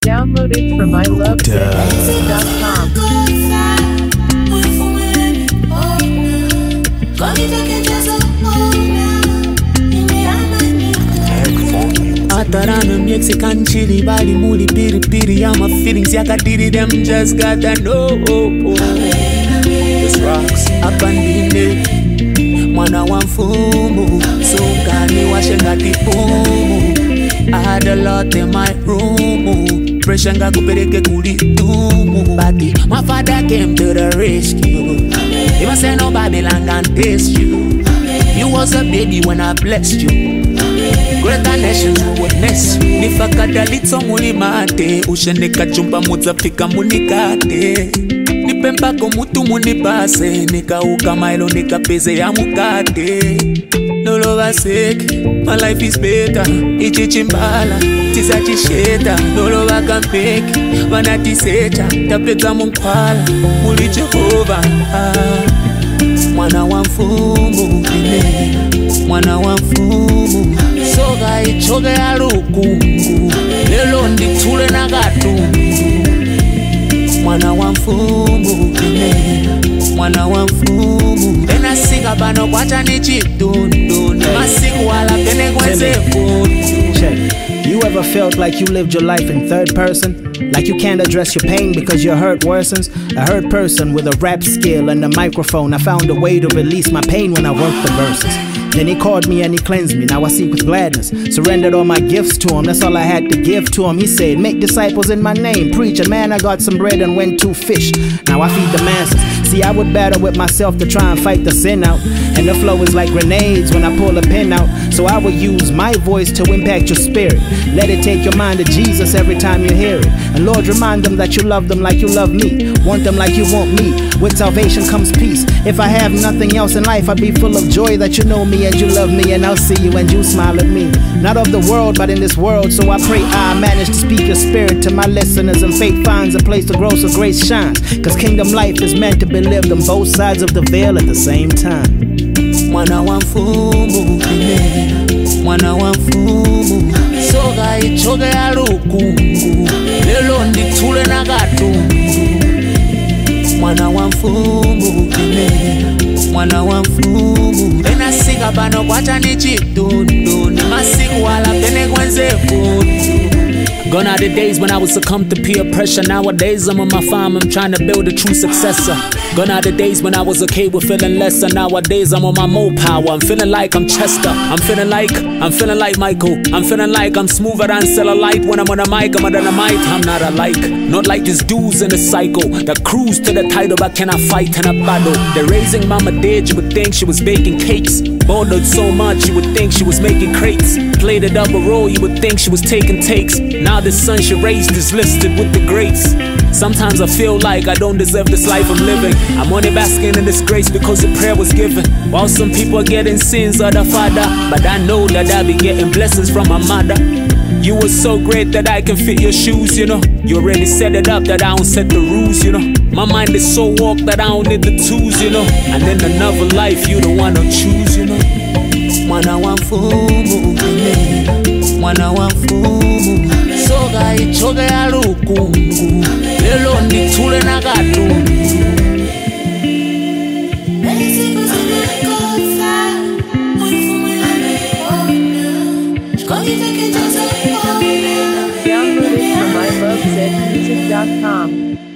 Downloaded from ilovezmusic.com. Atarana Mexican chili bali muli piri piri. Yeah, my feelings yakadiri them just gotta know. This rocks up and in mwana wa mfumu sungani washengati pumu. I had a lot in my room. Pressure nga kupeleke kulitumu. But my father came to the rescue. He was saying no Babylon can taste you. You was a baby when I blessed you. Greater nations will witness you. Nifakadalitso mulimate. Usheneka chumba muzafika munikate. Nipembako mutu munipase. Nikauka mailo nikapeze ya mukate. No love sick, my life is better. Ichichimbala, tisachisheta. No love can fake, vanatisecha. Tapeta munkwala, muli Jehova. Mwana wa mfumu, mwana wa mfumu. Soga ichoge ya lukungu, lelo nditule na gatungu. Mwana wa mfumu, mwana wa mfumu. Ena sika bano kwacha ni chitundu. Masiku wala pene kwenze fudu. You ever felt like you lived your life in third person? Like you can't address your pain because your hurt worsens? A hurt person with a rap skill and a microphone. I found a way to release my pain when I wrote the verses. Then he called me and he cleansed me. Now I seek with gladness. Surrendered all my gifts to him. That's all I had to give to him. He said, make disciples in my name. Preach, and man, I got some bread and went to fish. Now I feed the masses. See, I would battle with myself to try and fight the sin out. And the flow is like grenades when I pull a pin out. So I would use my voice to impact your spirit. Let it take your mind to Jesus every time you hear it. And Lord, remind them that you love them like you love me. Want them like you want me. With salvation comes peace. If I have nothing else in life, I'd be full of joy that you know me and you love me, and I'll see you and you smile at me. Not of the world, but in this world. So I pray I manage to speak your spirit to my listeners, and faith finds a place to grow so grace shines. Cause kingdom life is meant to be lived on both sides of the veil at the same time. Mwana wa mfumu, mwana wa mfumu. Soga ichoge ya lukungu, lelo nditule na gatungu. Mwana wa mfumu, mwana wa mfumu. Ena sika bano kwacha ni chitundu. Ni masiku wala pene kwenze fudu. Gone are the days when I would succumb to peer pressure. Nowadays I'm on my farm, I'm trying to build a true successor. Gone are the days when I was okay with feeling lesser. Nowadays I'm on my mo power. I'm feeling like I'm Chester. I'm feeling like Michael. I'm feeling like I'm smoother than Cellulite. When I'm on a mic, I'm a dynamite. I'm not alike, not like these dudes in the cycle that cruise to the title but cannot fight in a battle. They're raising mama dead, you would think she was baking cakes. Bothered so much, you would think she was making crates. Played a double role, you would think she was taking takes. Now the son she raised is listed with the greats. Sometimes I feel like I don't deserve this life I'm living. I'm only basking in disgrace because the prayer was given. While some people are getting sins of the father, but I know that I'll be getting blessings from my mother. You were so great that I can fit your shoes, you know. You already set it up that I don't set the rules, you know. My mind is so warped that I don't need the tools, you know. And in another life you the one to choose, you know. Mwana wa mfumu, mwana wa mfumu. Soga ichoge ya lukungu, lelo nditule na gatungu. Downloaded from ilovezmusic.com.